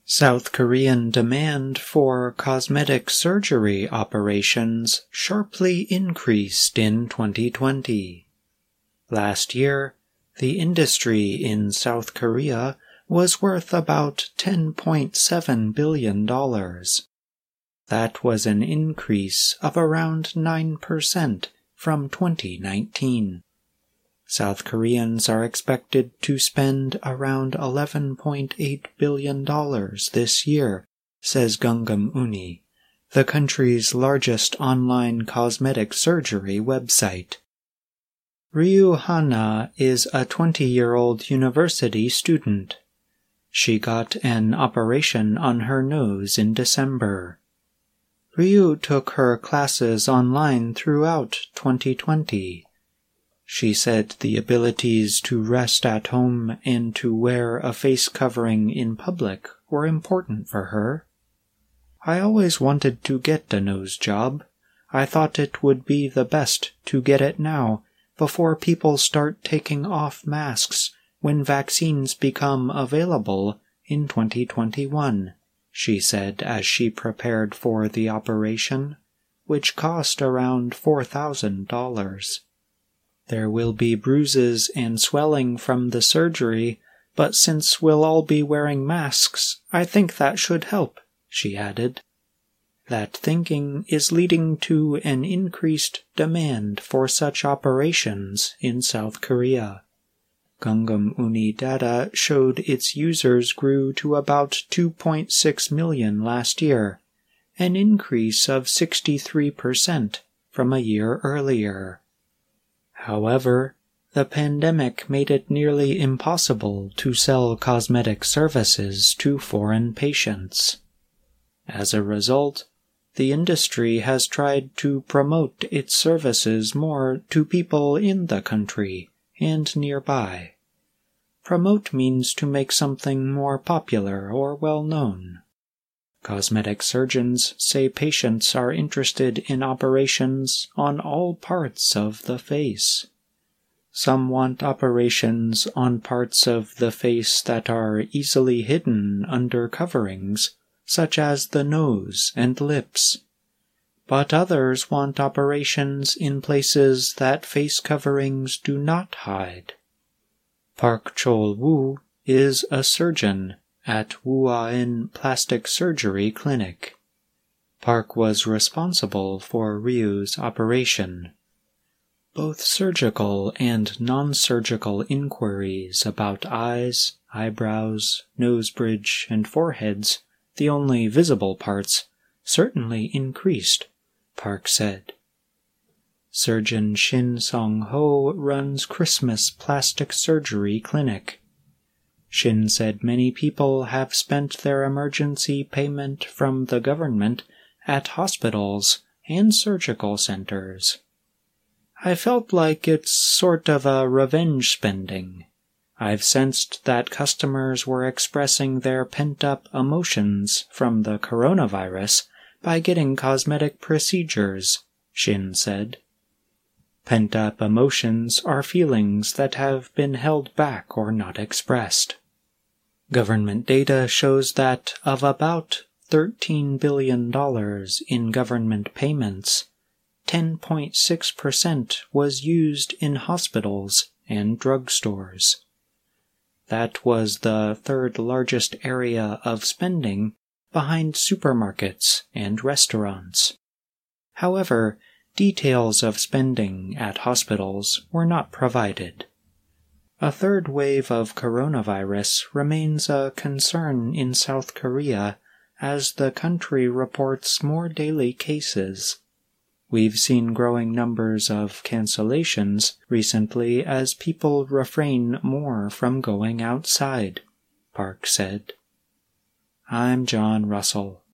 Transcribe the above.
South Korean demand for cosmetic surgery operations sharply increased in 2020. Last year, the industry in South Korea was worth about $10.7 billion. That was an increase of around 9% from 2019. South Koreans are expected to spend around $11.8 billion this year, says Gungam Uni, the country's largest online cosmetic surgery website. Ryu Hana is a 20-year-old university student. She got an operation on her nose in December. Ryu took her classes online throughout 2020. She said the abilities to rest at home and to wear a face covering in public were important for her. I always wanted to get a nose job. I thought it would be the best to get it now, before people start taking off masks when vaccines become available in 2021, she said as she prepared for the operation, which cost around $4,000. There will be bruises and swelling from the surgery, but since we'll all be wearing masks, I think that should help, she added. That thinking is leading to an increased demand for such operations in South Korea. Gungam Uni data showed its users grew to about 2.6 million last year, an increase of 63% from a year earlier. However, the pandemic made it nearly impossible to sell cosmetic services to foreign patients. As a result, the industry has tried to promote its services more to people in the country and nearby. Promote means to make something more popular or well-known. Cosmetic surgeons say patients are interested in operations on all parts of the face. Some want operations on parts of the face that are easily hidden under coverings, such as the nose and lips. But others want operations in places that face coverings do not hide. Park Chol-woo is a surgeon at Wuhan Plastic Surgery Clinic. Park was responsible for Ryu's operation. Both surgical and non-surgical inquiries about eyes, eyebrows, nose bridge, and foreheads, the only visible parts, certainly increased, Park said. Surgeon Shin Song-ho runs Christmas Plastic Surgery Clinic. Shin said many people have spent their emergency payment from the government at hospitals and surgical centers. I felt like it's sort of a revenge spending. I've sensed that customers were expressing their pent-up emotions from the coronavirus by getting cosmetic procedures, Shin said. Pent-up emotions are feelings that have been held back or not expressed. Government data shows that of about $13 billion in government payments, 10.6% was used in hospitals and drugstores. That was the third largest area of spending behind supermarkets and restaurants. However, details of spending at hospitals were not provided. A third wave of coronavirus remains a concern in South Korea as the country reports more daily cases. We've seen growing numbers of cancellations recently as people refrain more from going outside, Park said. I'm John Russell.